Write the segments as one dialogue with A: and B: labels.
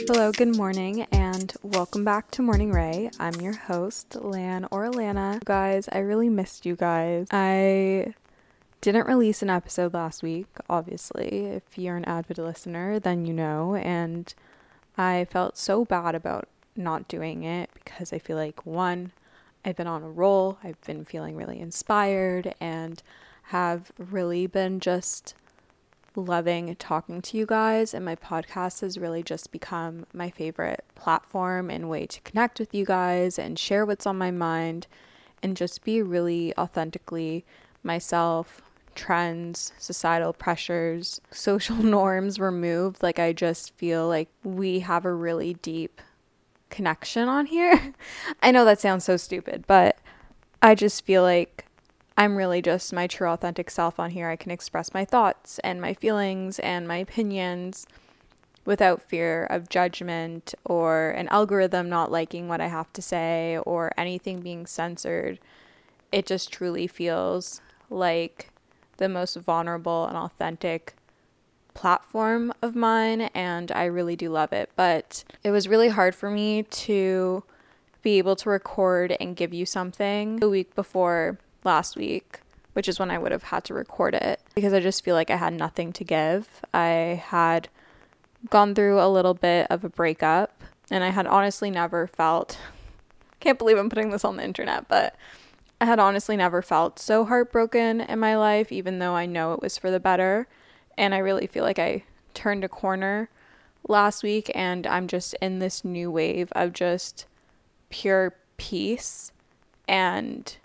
A: Hello, good morning, and welcome back to Morning Ray. I'm your host, Lan or Alana. Guys, I really missed you guys. I didn't release an episode last week, obviously. If you're an avid listener, then you know, and I felt so bad about not doing it because I feel like, one, I've been on a roll, I've been feeling really inspired, and have really been just loving talking to you guys, and my podcast has really just become my favorite platform and way to connect with you guys and share what's on my mind and just be really authentically myself. Trends, societal pressures, social norms removed. Like, I just feel like we have a really deep connection on here. I know that sounds so stupid, but I just feel like I'm really just my true authentic self on here. I can express my thoughts and my feelings and my opinions without fear of judgment or an algorithm not liking what I have to say or anything being censored. It just truly feels like the most vulnerable and authentic platform of mine, and I really do love it. But it was really hard for me to be able to record and give you something the week before last week, which is when I would have had to record it, because I just feel like I had nothing to give. I had gone through a little bit of a breakup, and I had honestly never felt, can't believe I'm putting this on the internet, but I had honestly never felt so heartbroken in my life, even though I know it was for the better. And I really feel like I turned a corner last week, and I'm just in this new wave of just pure peace and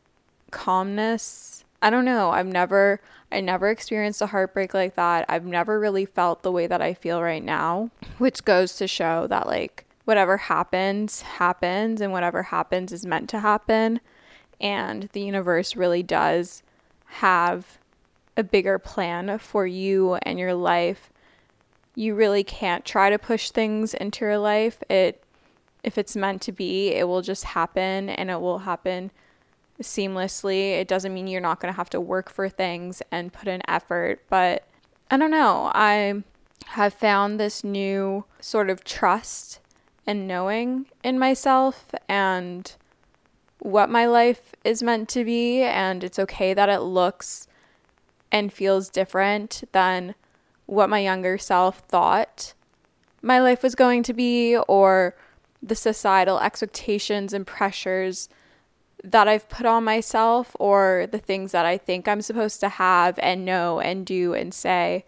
A: calmness. I don't know. I never experienced a heartbreak like that. I've never really felt the way that I feel right now, which goes to show that, like, whatever happens, and whatever happens is meant to happen. And the universe really does have a bigger plan for you and your life. You really can't try to push things into your life. If it's meant to be, it will just happen, and it will happen seamlessly. It doesn't mean you're not going to have to work for things and put in effort, but I don't know. I have found this new sort of trust and knowing in myself and what my life is meant to be, and it's okay that it looks and feels different than what my younger self thought my life was going to be, or the societal expectations and pressures that I've put on myself, or the things that I think I'm supposed to have and know and do and say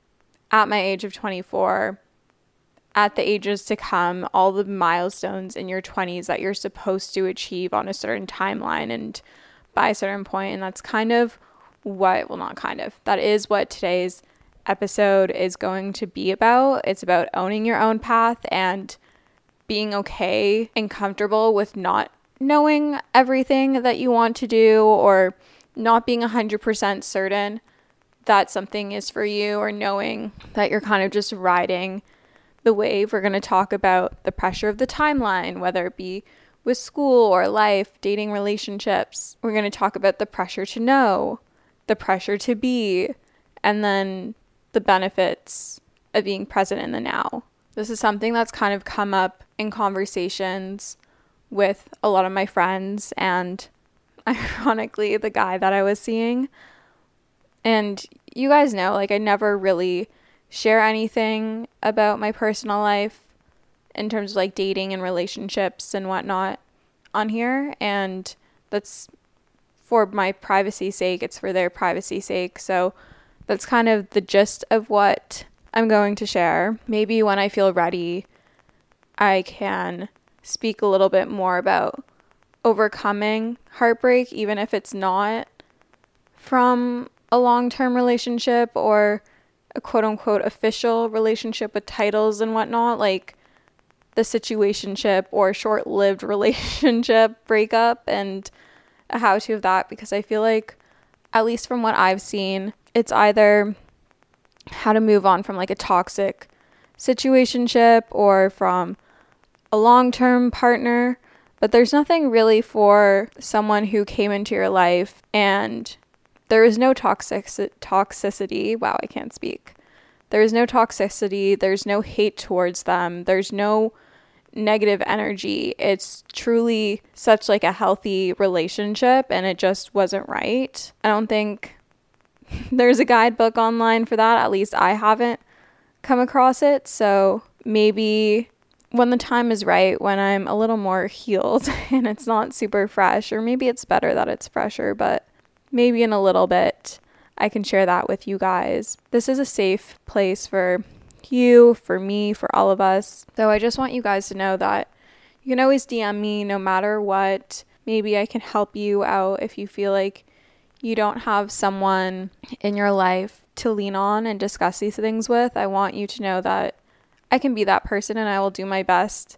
A: at my age of 24, at the ages to come, all the milestones in your 20s that you're supposed to achieve on a certain timeline and by a certain point. And that's kind of what, well, not kind of, that is what today's episode is going to be about. It's about owning your own path and being okay and comfortable with not knowing everything that you want to do, or not being 100% certain that something is for you, or knowing that you're kind of just riding the wave. We're going to talk about the pressure of the timeline, whether it be with school or life, dating, relationships. We're going to talk about the pressure to know, the pressure to be, and then the benefits of being present in the now. This is something that's kind of come up in conversations with a lot of my friends, and ironically the guy that I was seeing. And you guys know, like, I never really share anything about my personal life in terms of like dating and relationships and whatnot on here, and that's for my privacy's sake. It's for their privacy's sake. So that's kind of the gist of what I'm going to share. Maybe when I feel ready, I can speak a little bit more about overcoming heartbreak, even if it's not from a long-term relationship or a quote-unquote official relationship with titles and whatnot, like the situationship or short-lived relationship breakup, and a how-to of that, because I feel like, at least from what I've seen, it's either how to move on from like a toxic situationship or from a long-term partner, but there's nothing really for someone who came into your life and there is no toxicity. Wow, I can't speak. There's no toxicity. There's no hate towards them. There's no negative energy. It's truly such like a healthy relationship, and it just wasn't right. I don't think there's a guidebook online for that. At least I haven't come across it. So maybe when the time is right, when I'm a little more healed and it's not super fresh, or maybe it's better that it's fresher, but maybe in a little bit I can share that with you guys. This is a safe place for you, for me, for all of us. So I just want you guys to know that you can always DM me no matter what. Maybe I can help you out if you feel like you don't have someone in your life to lean on and discuss these things with. I want you to know that I can be that person, and I will do my best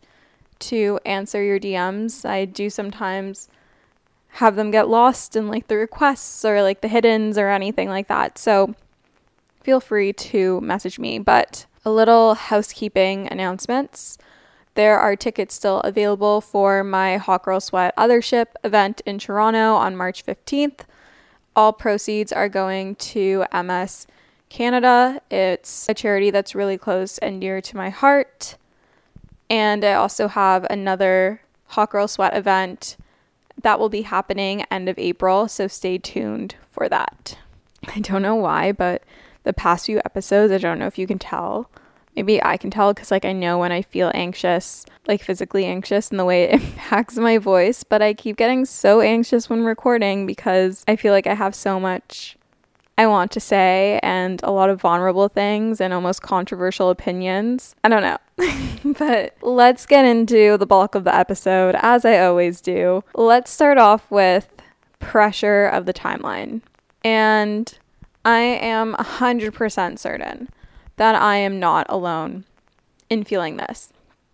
A: to answer your DMs. I do sometimes have them get lost in like the requests or like the hiddens or anything like that. So feel free to message me. But a little housekeeping announcements. There are tickets still available for my Hot Girl Sweat Othership event in Toronto on March 15th. All proceeds are going to MS Canada. It's a charity that's really close and dear to my heart. And I also have another Hot Girl Sweat event that will be happening end of April, so stay tuned for that. I don't know why, but the past few episodes, I don't know if you can tell. Maybe I can tell because like I know when I feel anxious, like physically anxious, and the way it impacts my voice, but I keep getting so anxious when recording because I feel like I have so much I want to say and a lot of vulnerable things and almost controversial opinions. I don't know. But let's get into the bulk of the episode, as I always do. Let's start off with pressure of the timeline. And I am 100% certain that I am not alone in feeling this.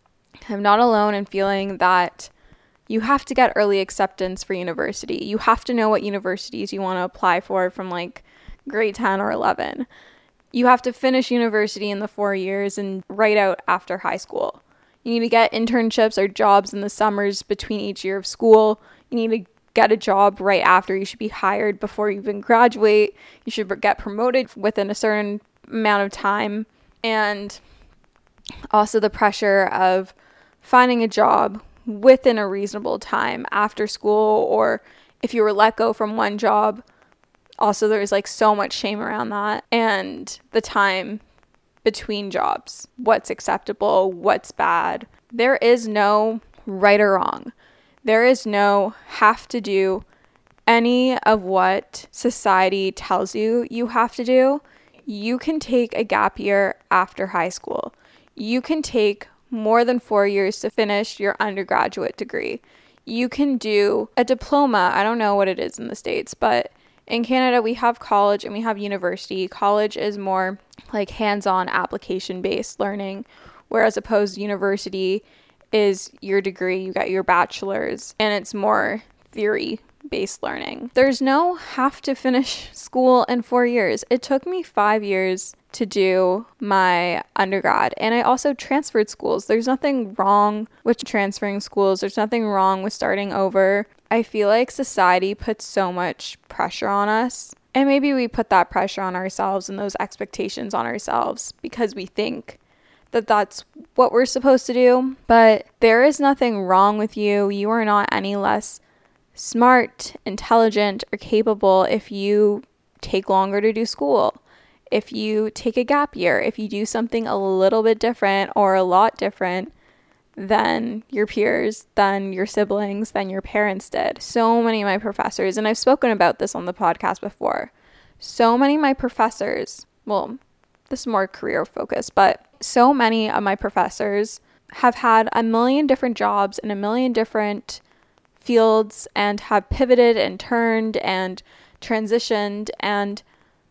A: I'm not alone in feeling that you have to get early acceptance for university. You have to know what universities you want to apply for from like grade 10 or 11. You have to finish university in the 4 years and right out after high school. You need to get internships or jobs in the summers between each year of school. You need to get a job right after. You should be hired before you even graduate. You should get promoted within a certain amount of time. And also the pressure of finding a job within a reasonable time after school, or if you were let go from one job. Also, there's like so much shame around that, and the time between jobs, what's acceptable, what's bad. There is no right or wrong. There is no have to do any of what society tells you you have to do. You can take a gap year after high school. You can take more than 4 years to finish your undergraduate degree. You can do a diploma. I don't know what it is in the States, but in Canada, we have college and we have university. College is more like hands-on application-based learning, whereas opposed to university is your degree, you got your bachelor's, and it's more theory-based learning. There's no have to finish school in 4 years. It took me 5 years to do my undergrad, and I also transferred schools. There's nothing wrong with transferring schools. There's nothing wrong with starting over. I feel like society puts so much pressure on us, and maybe we put that pressure on ourselves and those expectations on ourselves because we think that that's what we're supposed to do. But there is nothing wrong with you. You are not any less smart, intelligent, or capable if you take longer to do school, if you take a gap year, if you do something a little bit different or a lot different than your peers, than your siblings, than your parents did. So many of my professors, and I've spoken about this on the podcast before, so many of my professors, well, this is more career focused, but so many of my professors have had a million different jobs in a million different fields and have pivoted and turned and transitioned, and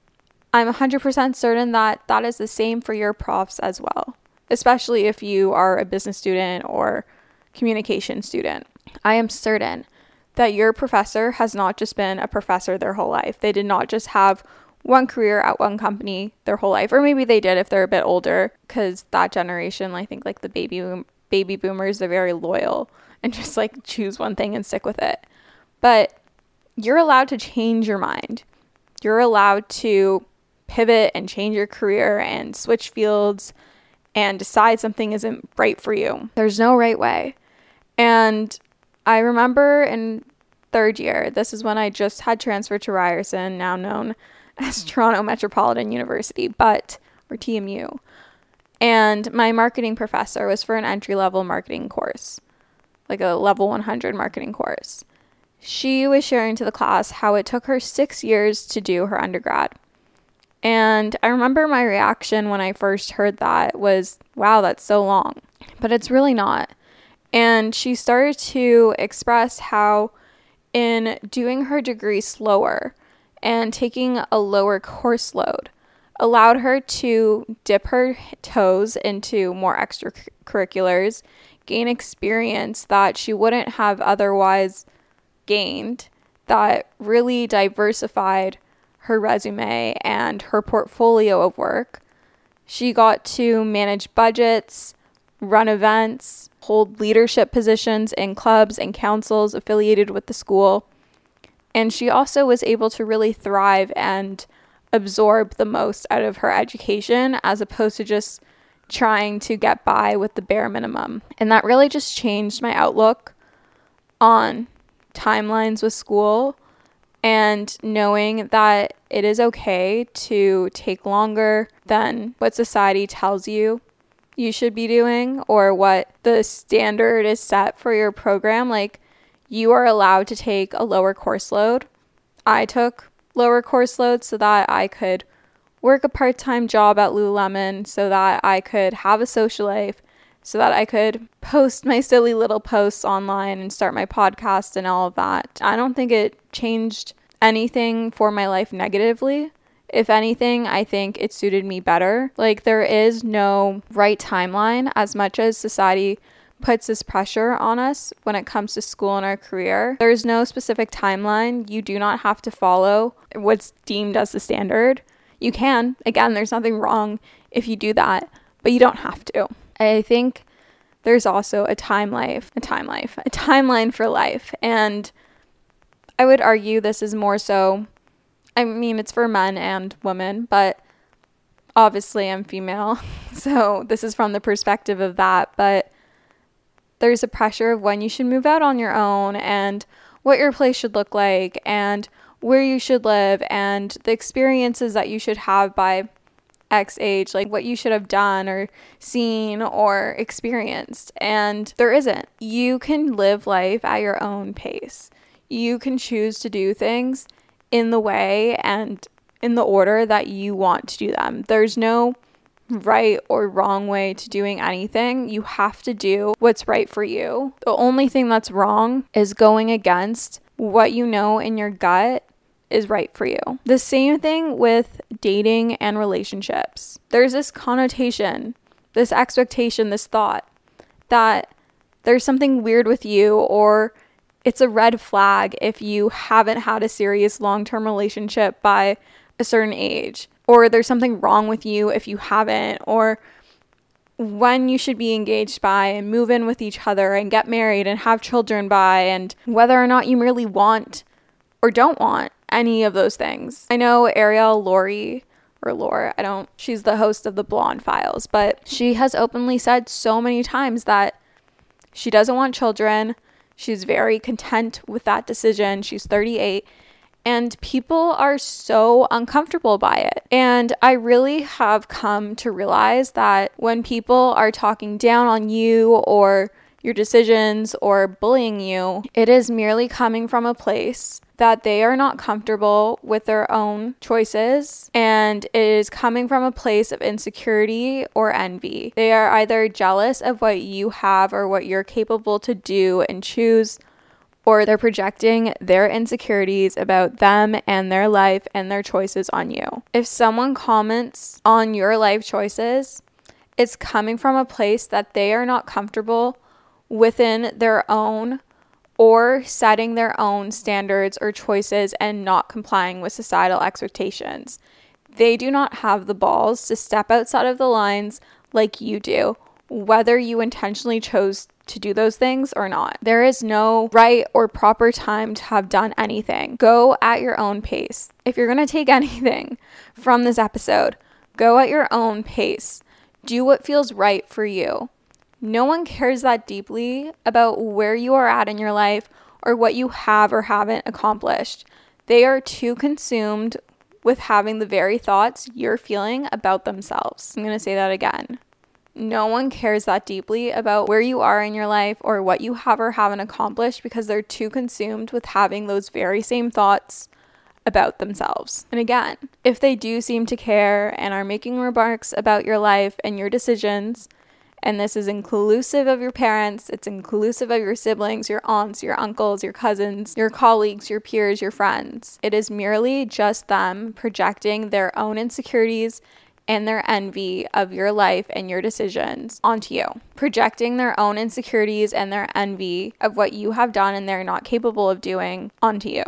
A: I'm 100% certain that that is the same for your profs as well, especially if you are a business student or communication student. I am certain that your professor has not just been a professor their whole life. They did not just have one career at one company their whole life, or maybe they did if they're a bit older, because that generation, I think like the baby boomers, they're very loyal and just like choose one thing and stick with it. But you're allowed to change your mind. You're allowed to pivot and change your career and switch fields and decide something isn't right for you. There's no right way. And I remember in third year, this is when I just had transferred to Ryerson, now known as Toronto Metropolitan University, or TMU. And my marketing professor was for an entry-level marketing course, like a level 100 marketing course. She was sharing to the class how it took her 6 years to do her undergrad. And I remember my reaction when I first heard that was, wow, that's so long. But it's really not. And she started to express how in doing her degree slower and taking a lower course load allowed her to dip her toes into more extracurriculars, gain experience that she wouldn't have otherwise gained, that really diversified her resume and her portfolio of work. She got to manage budgets, run events, hold leadership positions in clubs and councils affiliated with the school. And she also was able to really thrive and absorb the most out of her education as opposed to just trying to get by with the bare minimum. And that really just changed my outlook on timelines with school and knowing that it is okay to take longer than what society tells you should be doing or what the standard is set for your program. Like, you are allowed to take a lower course load. I took lower course loads so that I could work a part-time job at Lululemon, so that I could have a social life, so that I could post my silly little posts online and start my podcast and all of that. I don't think it changed anything for my life negatively. If anything, I think it suited me better. Like, there is no right timeline as much as society puts this pressure on us when it comes to school and our career. There's no specific timeline. You do not have to follow what's deemed as the standard. You can. Again, there's nothing wrong if you do that, but you don't have to. I think there's also a timeline for life. And I would argue this is more so, I mean, it's for men and women, but obviously I'm female, so this is from the perspective of that. But there's a pressure of when you should move out on your own and what your place should look like and where you should live and the experiences that you should have by X age, like what you should have done or seen or experienced. And there isn't. You can live life at your own pace. You can choose to do things in the way and in the order that you want to do them. There's no right or wrong way to doing anything. You have to do what's right for you. The only thing that's wrong is going against what you know in your gut is right for you. The same thing with dating and relationships. There's this connotation, this expectation, this thought that there's something weird with you, or it's a red flag if you haven't had a serious long-term relationship by a certain age, or there's something wrong with you if you haven't, or when you should be engaged by and move in with each other and get married and have children by, and whether or not you really want or don't want any of those things. I know Ariel Laurie, she's the host of the Blonde Files, but she has openly said so many times that she doesn't want children. She's very content with that decision. She's 38. And people are so uncomfortable by it. And I really have come to realize that when people are talking down on you or your decisions or bullying you, it is merely coming from a place that they are not comfortable with their own choices, and it is coming from a place of insecurity or envy. They are either jealous of what you have or what you're capable to do and choose, or they're projecting their insecurities about them and their life and their choices on you. If someone comments on your life choices, it's coming from a place that they are not comfortable within their own or setting their own standards or choices and not complying with societal expectations. They do not have the balls to step outside of the lines like you do, whether you intentionally chose to do those things or not. There is no right or proper time to have done anything. Go at your own pace. If you're going to take anything from this episode, go at your own pace. Do what feels right for you. No one cares that deeply about where you are at in your life or what you have or haven't accomplished. They are too consumed with having the very thoughts you're feeling about themselves. I'm going to say that again. No one cares that deeply about where you are in your life or what you have or haven't accomplished because they're too consumed with having those very same thoughts about themselves. And again, if they do seem to care and are making remarks about your life and your decisions, and this is inclusive of your parents, it's inclusive of your siblings, your aunts, your uncles, your cousins, your colleagues, your peers, your friends. It is merely just them projecting their own insecurities and their envy of your life and your decisions onto you. Projecting their own insecurities and their envy of what you have done and they're not capable of doing onto you.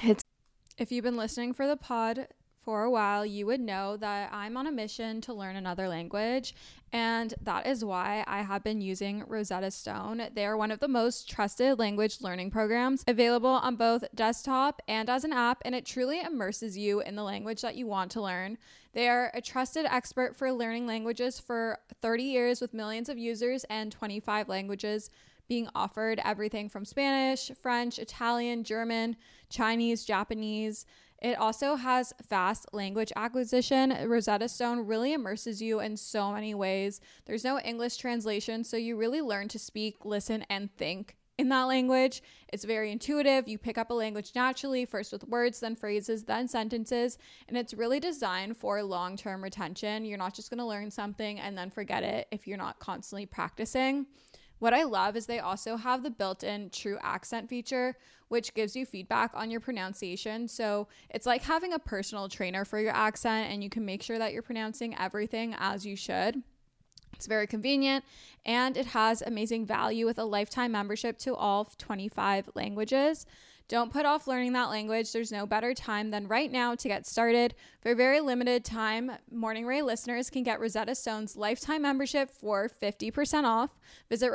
A: If you've been listening for the pod for a while, you would know that I'm on a mission to learn another language, and that is why I have been using Rosetta Stone. They are one of the most trusted language learning programs available on both desktop and as an app, and it truly immerses you in the language that you want to learn. They are a trusted expert for learning languages for 30 years with millions of users and 25 languages being offered, everything from Spanish, French, Italian, German, Chinese, Japanese. It also has fast language acquisition. Rosetta Stone really immerses you in so many ways. There's no English translation, so you really learn to speak, listen, and think in that language. It's very intuitive. You pick up a language naturally, first with words, then phrases, then sentences, and it's really designed for long-term retention. You're not just going to learn something and then forget it if you're not constantly practicing. What I love is they also have the built-in true accent feature, which gives you feedback on your pronunciation. So it's like having a personal trainer for your accent, and you can make sure that you're pronouncing everything as you should. It's very convenient, and it has amazing value with a lifetime membership to all 25 languages. Don't put off learning that language. There's no better time than right now to get started. For a very limited time, Morning Ray listeners can get Rosetta Stone's lifetime membership for 50% off. Visit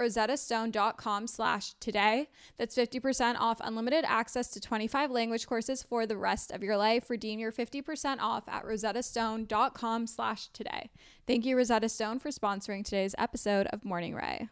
A: rosettastone.com/today. That's 50% off unlimited access to 25 language courses for the rest of your life. Redeem your 50% off at rosettastone.com/today. Thank you, Rosetta Stone, for sponsoring today's episode of Morning Ray.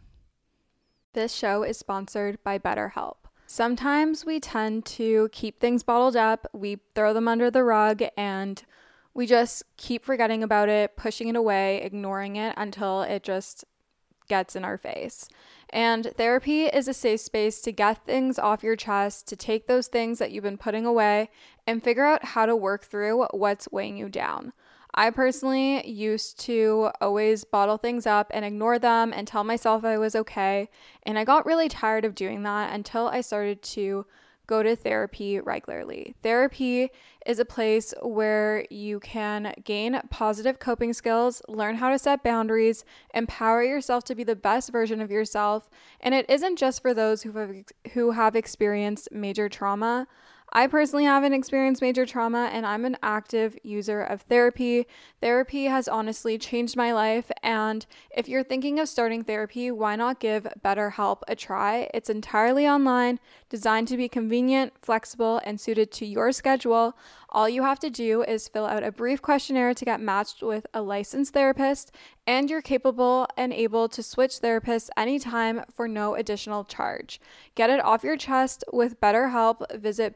A: This show is sponsored by BetterHelp. Sometimes we tend to keep things bottled up, we throw them under the rug, and we just keep forgetting about it, pushing it away, ignoring it until it just gets in our face. And therapy is a safe space to get things off your chest, to take those things that you've been putting away and figure out how to work through what's weighing you down. I personally used to always bottle things up and ignore them and tell myself I was okay. And I got really tired of doing that until I started to go to therapy regularly. Therapy is a place where you can gain positive coping skills, learn how to set boundaries, empower yourself to be the best version of yourself. And it isn't just for those who have experienced major trauma. I personally haven't experienced major trauma, and I'm an active user of therapy. Therapy has honestly changed my life, and if you're thinking of starting therapy, why not give BetterHelp a try? It's entirely online, designed to be convenient, flexible, and suited to your schedule. All you have to do is fill out a brief questionnaire to get matched with a licensed therapist, and you're capable and able to switch therapists anytime for no additional charge. Get it off your chest with BetterHelp. Visit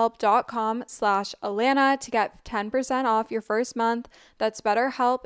A: betterhelp.com/Alana to get 10% off your first month. That's BetterHelp,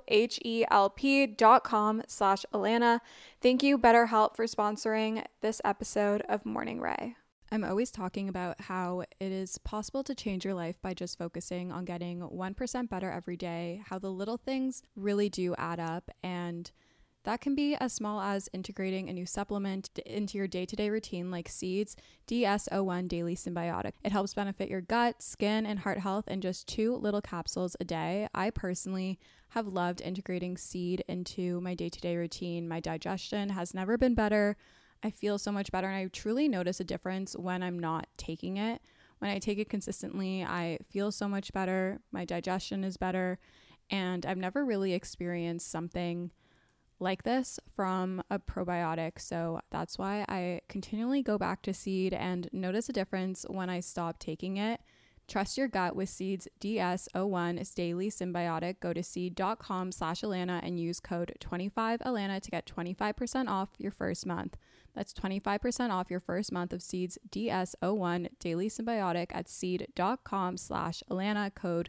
A: HELP.com/Alana. Thank you, BetterHelp, for sponsoring this episode of Morning Ray. I'm always talking about how it is possible to change your life by just focusing on getting 1% better every day, how the little things really do add up, and that can be as small as integrating a new supplement into your day-to-day routine like Seed's DS-01 Daily Symbiotic. It helps benefit your gut, skin, and heart health in just 2 little capsules a day. I personally have loved integrating Seed into my day-to-day routine. My digestion has never been better. I feel so much better, and I truly notice a difference when I'm not taking it. When I take it consistently, I feel so much better. My digestion is better, and I've never really experienced something like this from a probiotic. So that's why I continually go back to Seed and notice a difference when I stop taking it,
B: Trust your gut with Seed's DS-01 Daily Symbiotic. Go to seed.com/Alana and use code 25Alana to get 25% off your first month. That's 25% off your first month of Seed's DS-01 Daily Symbiotic at seed.com/Alana, code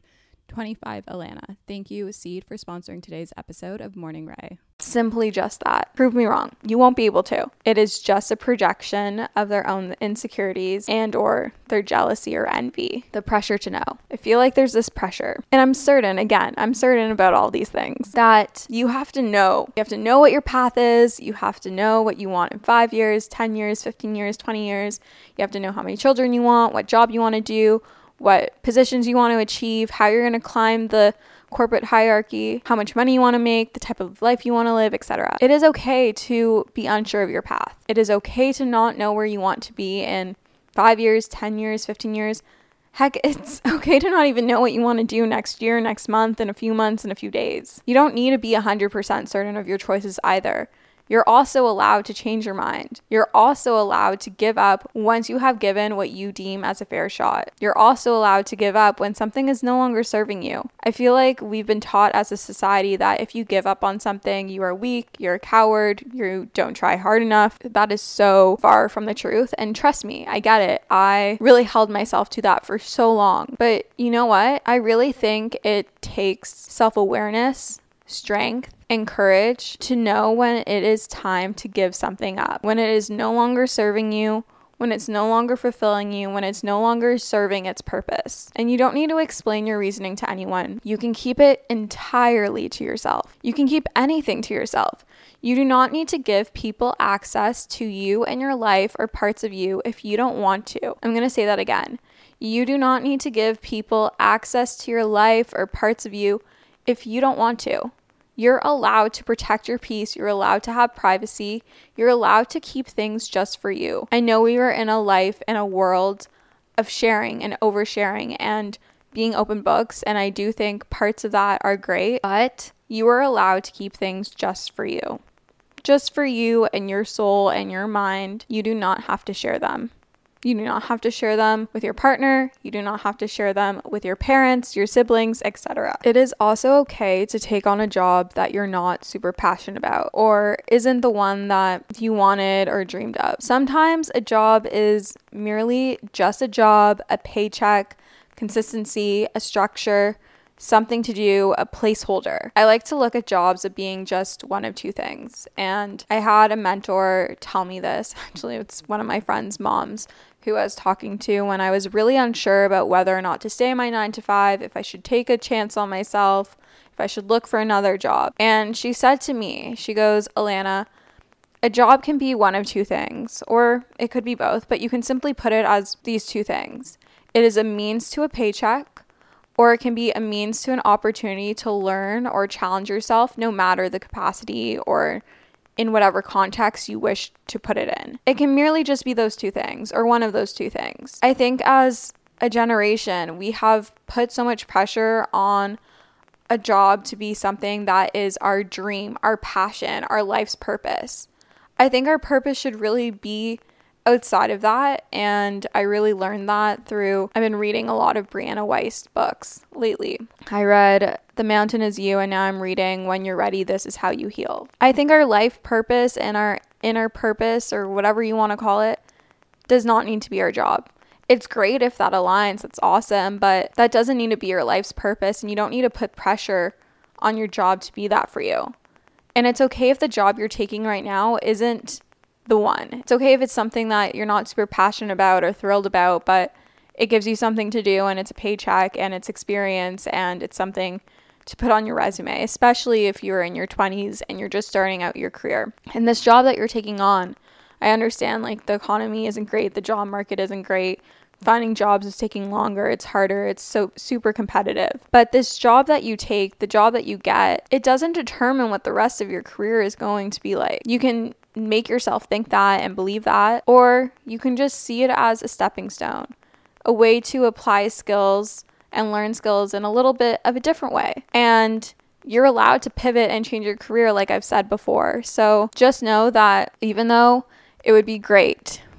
B: 25Alana. Thank you, Seed, for sponsoring today's episode of Morning Ray.
A: Simply just that. Prove me wrong. You won't be able to. It is just a projection of their own insecurities and or their jealousy or envy. The pressure to know. I feel like there's this pressure. And I'm certain about all these things, that you have to know. You have to know what your path is. You have to know what you want in 5 years, 10 years, 15 years, 20 years. You have to know how many children you want, what job you want to do, what positions you want to achieve, how you're going to climb the corporate hierarchy, how much money you want to make, the type of life you want to live, etc. It is okay to be unsure of your path. It is okay to not know where you want to be in 5 years, 10 years, 15 years. Heck, it's okay to not even know what you want to do next year, next month, in a few months, in a few days. You don't need to be 100% certain of your choices either. You're also allowed to change your mind. You're also allowed to give up once you have given what you deem as a fair shot. You're also allowed to give up when something is no longer serving you. I feel like we've been taught as a society that if you give up on something, you are weak, you're a coward, you don't try hard enough. That is so far from the truth. And trust me, I get it. I really held myself to that for so long. But you know what? I really think it takes self-awareness, strength, and courage to know when it is time to give something up, when it is no longer serving you, when it's no longer fulfilling you, when it's no longer serving its purpose. And you don't need to explain your reasoning to anyone. You can keep it entirely to yourself. You can keep anything to yourself. You do not need to give people access to you and your life or parts of you if you don't want to. I'm going to say that again. You do not need to give people access to your life or parts of you if you don't want to. You're allowed to protect your peace. You're allowed to have privacy. You're allowed to keep things just for you. I know we are in a life and a world of sharing and oversharing and being open books, and I do think parts of that are great, but you are allowed to keep things just for you. Just for you and your soul and your mind. You do not have to share them. You do not have to share them with your partner. You do not have to share them with your parents, your siblings, etc. It is also okay to take on a job that you're not super passionate about or isn't the one that you wanted or dreamed of. Sometimes a job is merely just a job, a paycheck, consistency, a structure, something to do, a placeholder. I like to look at jobs as being just one of two things. And I had a mentor tell me this. Actually, it's one of my friend's moms who I was talking to when I was really unsure about whether or not to stay in my 9 to 5, if I should take a chance on myself, if I should look for another job. And she said to me, she goes, Alana, a job can be one of two things, or it could be both, but you can simply put it as these two things. It is a means to a paycheck, or it can be a means to an opportunity to learn or challenge yourself, no matter the capacity or in whatever context you wish to put it in. It can merely just be those two things, or one of those two things. I think as a generation, we have put so much pressure on a job to be something that is our dream, our passion, our life's purpose. I think our purpose should really be outside of that, and I really learned that through, I've been reading a lot of Brianna Wiest books lately. I read The Mountain Is You, and now I'm reading When You're Ready, This Is How You Heal. I think our life purpose and our inner purpose, or whatever you want to call it, does not need to be our job. It's great if that aligns, that's awesome, but that doesn't need to be your life's purpose, and you don't need to put pressure on your job to be that for you. And it's okay if the job you're taking right now isn't the one. It's okay if it's something that you're not super passionate about or thrilled about, but it gives you something to do, and it's a paycheck, and it's experience, and it's something to put on your resume, especially if you're in your 20s and you're just starting out your career. And this job that you're taking on, I understand like the economy isn't great, the job market isn't great, finding jobs is taking longer, it's harder, it's so super competitive. But this job that you take, the job that you get, it doesn't determine what the rest of your career is going to be like. You can make yourself think that and believe that, or you can just see it as a stepping stone, a way to apply skills and learn skills in a little bit of a different way. And you're allowed to pivot and change your career, like I've said before. So just know that even though it would be great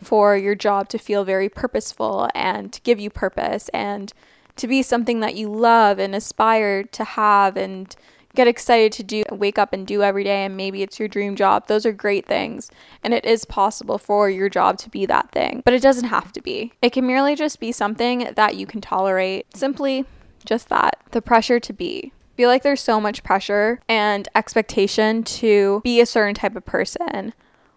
A: for your job to feel very purposeful and to give you purpose and to be something that you love and aspire to have and get excited to do, wake up and do every day, and maybe it's your dream job. Those are great things, and it is possible for your job to be that thing, but it doesn't have to be. It can merely just be something that you can tolerate. Simply just that. The pressure to be. I feel like there's so much pressure and expectation to be a certain type of person,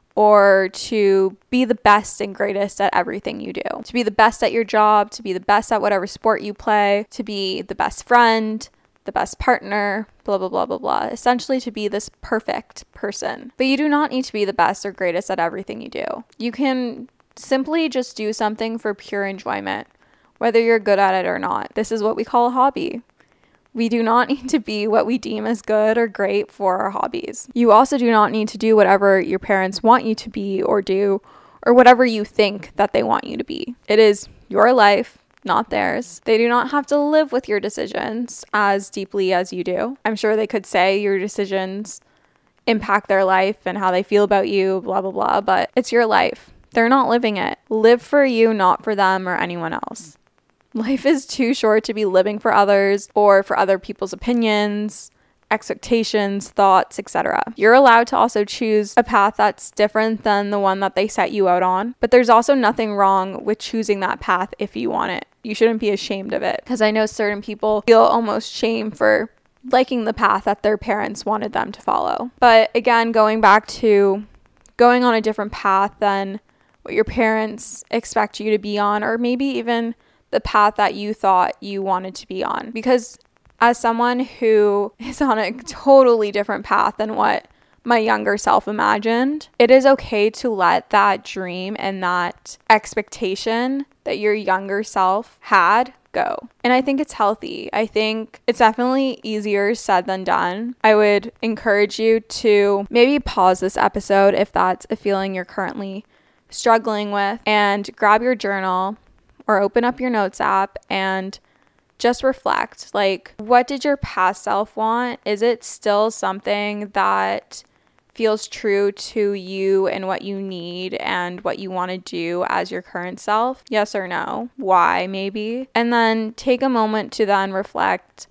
A: or to be the best and greatest at everything you do. To be the best at your job, to be the best at whatever sport you play, to be the best friend, the best partner, blah, blah, blah, blah, blah. Essentially to be this perfect person. But you do not need to be the best or greatest at everything you do. You can simply just do something for pure enjoyment, whether you're good at it or not. This is what we call a hobby. We do not need to be what we deem as good or great for our hobbies. You also do not need to do whatever your parents want you to be or do, or whatever you think that they want you to be. It is your life, not theirs. They do not have to live with your decisions as deeply as you do. I'm sure they could say your decisions impact their life and how they feel about you, blah, blah, blah, but it's your life. They're not living it. Live for you, not for them or anyone else. Life is too short to be living for others or for other people's opinions, expectations, thoughts, etc. You're allowed to also choose a path that's different than the one that they set you out on, but there's also nothing wrong with choosing that path if you want it. You shouldn't be ashamed of it, because I know certain people feel almost shame for liking the path that their parents wanted them to follow. But again, going back to going on a different path than what your parents expect you to be on, or maybe even the path that you thought you wanted to be on. Because as someone who is on a totally different path than what my younger self imagined, it is okay to let that dream and that expectation that your younger self had go. And I think it's healthy. I think it's definitely easier said than done. I would encourage you to maybe pause this episode if that's a feeling you're currently struggling with, and grab your journal or open up your notes app and just reflect. Like, what did your past self want? Is it still something that feels true to you and what you need and what you want to do as your current self? Yes or no? Why, maybe? And then take a moment to then reflect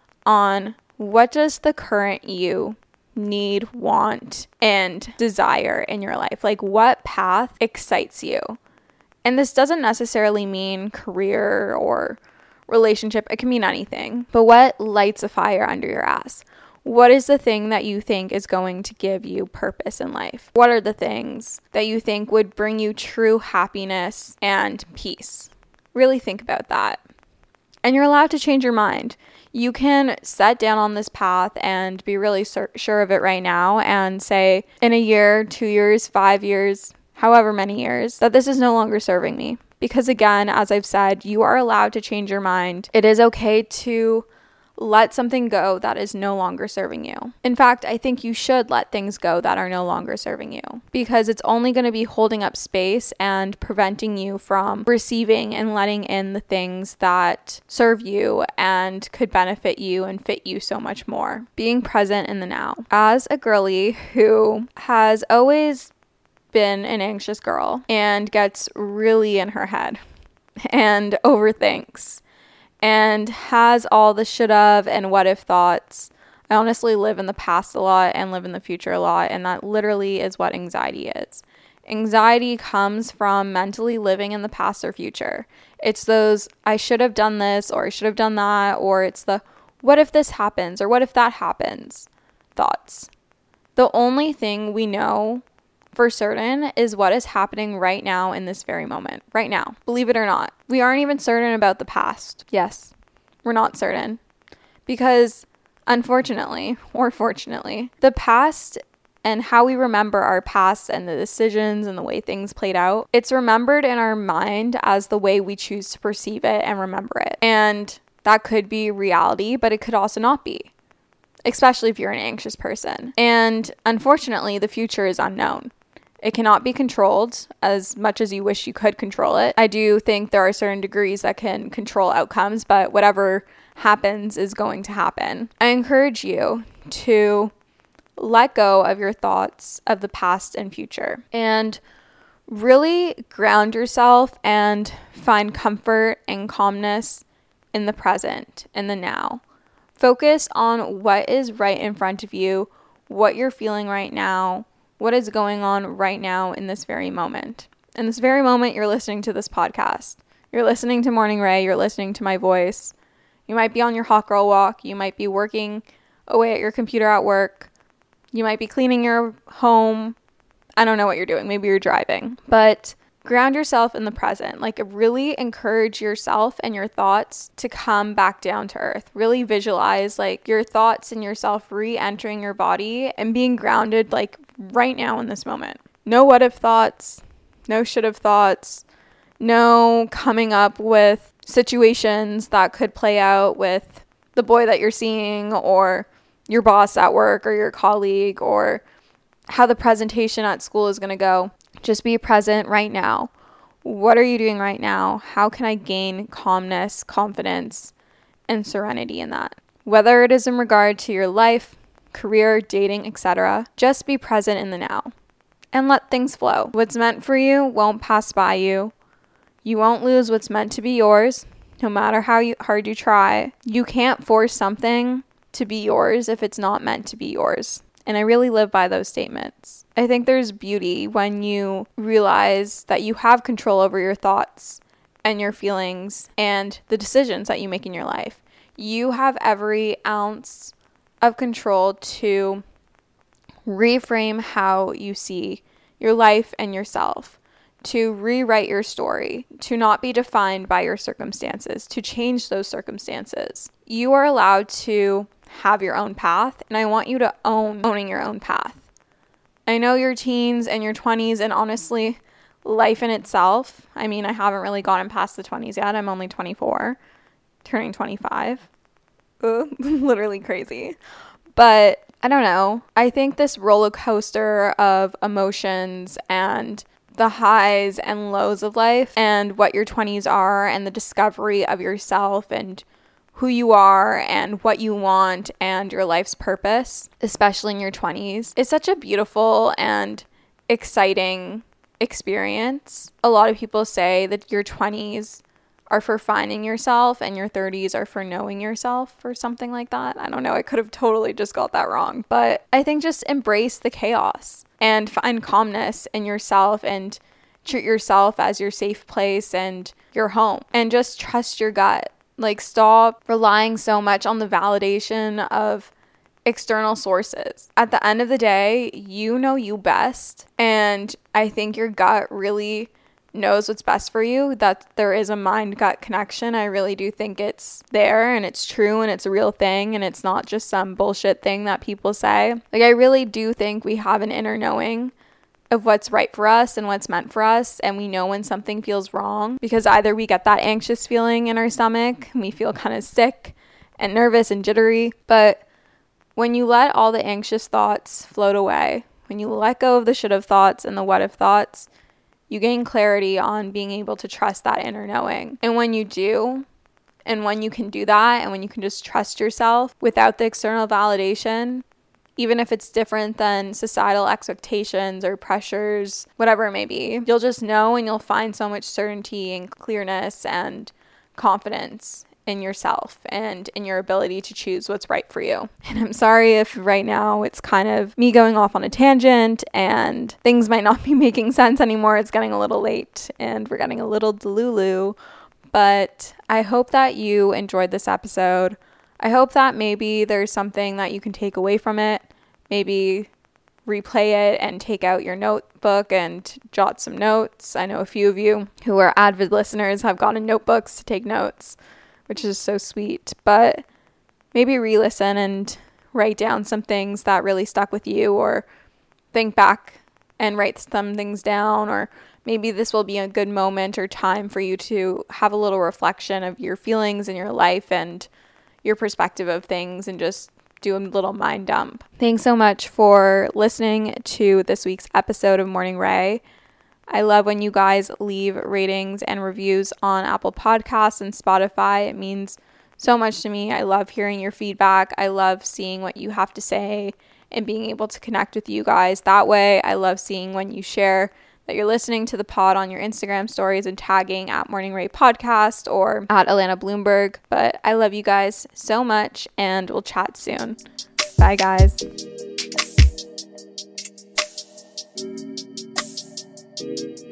A: on, what does the current you need, want, and desire in your life? Like, what path excites you? And this doesn't necessarily mean career or relationship. It can mean anything. But what lights a fire under your ass? What is the thing that you think is going to give you purpose in life? What are the things that you think would bring you true happiness and peace? Really think about that. And you're allowed to change your mind. You can set down on this path and be really sure of it right now and say, in a year, 2 years, 5 years, however many years, that this is no longer serving me. Because again, as I've said, you are allowed to change your mind. It is okay to let something go that is no longer serving you. In fact, I think you should let things go that are no longer serving you, because it's only going to be holding up space and preventing you from receiving and letting in the things that serve you and could benefit you and fit you so much more. Being present in the now. As a girly who has always been an anxious girl and gets really in her head and overthinks and has all the should have and what if thoughts, I honestly live in the past a lot and live in the future a lot, and that literally is what anxiety is. Anxiety comes from mentally living in the past or future. It's those, I should have done this, or I should have done that, or it's the, what if this happens, or what if that happens thoughts. The only thing we know for certain is what is happening right now in this very moment. Right now. Believe it or not. We aren't even certain about the past. Yes, we're not certain. Because unfortunately, or fortunately, the past and how we remember our past and the decisions and the way things played out, it's remembered in our mind as the way we choose to perceive it and remember it. And that could be reality, but it could also not be. Especially if you're an anxious person. And unfortunately, the future is unknown. It cannot be controlled as much as you wish you could control it. I do think there are certain degrees that can control outcomes, but whatever happens is going to happen. I encourage you to let go of your thoughts of the past and future and really ground yourself and find comfort and calmness in the present, in the now. Focus on what is right in front of you, what you're feeling right now, what is going on right now in this very moment. In this very moment, you're listening to this podcast. You're listening to Morning Ray. You're listening to my voice. You might be on your hot girl walk. You might be working away at your computer at work. You might be cleaning your home. I don't know what you're doing. Maybe you're driving. But ground yourself in the present. Like, really encourage yourself and your thoughts to come back down to earth. Really visualize like your thoughts and yourself re-entering your body and being grounded like right now in this moment. No what if thoughts, no should have thoughts, no coming up with situations that could play out with the boy that you're seeing or your boss at work or your colleague or how the presentation at school is going to go. Just be present right now. What are you doing right now? How can I gain calmness, confidence, and serenity in that? Whether it is in regard to your life, career, dating, etc., just be present in the now and let things flow. What's meant for you won't pass by you. You won't lose what's meant to be yours, no matter how hard you try. You can't force something to be yours if it's not meant to be yours. And I really live by those statements. I think there's beauty when you realize that you have control over your thoughts and your feelings and the decisions that you make in your life. You have every ounce of control to reframe how you see your life and yourself, to rewrite your story, to not be defined by your circumstances, to change those circumstances. You are allowed to have your own path, and I want you to owning your own path. I know your teens and your 20s, and honestly, life in itself, I mean, I haven't really gotten past the 20s yet. I'm only 24, turning 25. Literally crazy. But I don't know. I think this roller coaster of emotions and the highs and lows of life and what your 20s are and the discovery of yourself and who you are and what you want and your life's purpose, especially in your 20s, is such a beautiful and exciting experience. A lot of people say that your 20s are for finding yourself and your 30s are for knowing yourself or something like that. I don't know. I could have totally just got that wrong. But I think just embrace the chaos and find calmness in yourself and treat yourself as your safe place and your home and just trust your gut. Like, stop relying so much on the validation of external sources. At the end of the day, you know you best. And I think your gut really knows what's best for you, that there is a mind-gut connection. I really do think it's there and it's true and it's a real thing and it's not just some bullshit thing that people say. Like, I really do think we have an inner knowing of what's right for us and what's meant for us, and we know when something feels wrong because either we get that anxious feeling in our stomach and we feel kind of sick and nervous and jittery. But when you let all the anxious thoughts float away, when you let go of the should have thoughts and the what if thoughts, you gain clarity on being able to trust that inner knowing. And when you do, and when you can do that, and when you can just trust yourself without the external validation, even if it's different than societal expectations or pressures, whatever it may be, you'll just know and you'll find so much certainty and clearness and confidence in yourself and in your ability to choose what's right for you. And I'm sorry if right now it's kind of me going off on a tangent and things might not be making sense anymore. It's getting a little late and we're getting a little delulu, but I hope that you enjoyed this episode. I hope that maybe there's something that you can take away from it. Maybe replay it and take out your notebook and jot some notes. I know a few of you who are avid listeners have gotten notebooks to take notes, which is so sweet. But maybe re-listen and write down some things that really stuck with you, or think back and write some things down, or maybe this will be a good moment or time for you to have a little reflection of your feelings in your life and your perspective of things and just do a little mind dump. Thanks so much for listening to this week's episode of Morning Ray. I love when you guys leave ratings and reviews on Apple Podcasts and Spotify. It means so much to me. I love hearing your feedback. I love seeing what you have to say and being able to connect with you guys that way. I love seeing when you share that you're listening to the pod on your Instagram stories and tagging at Morning Ray Podcast or at Alana Bloomberg. But I love you guys so much, and we'll chat soon. Bye, guys.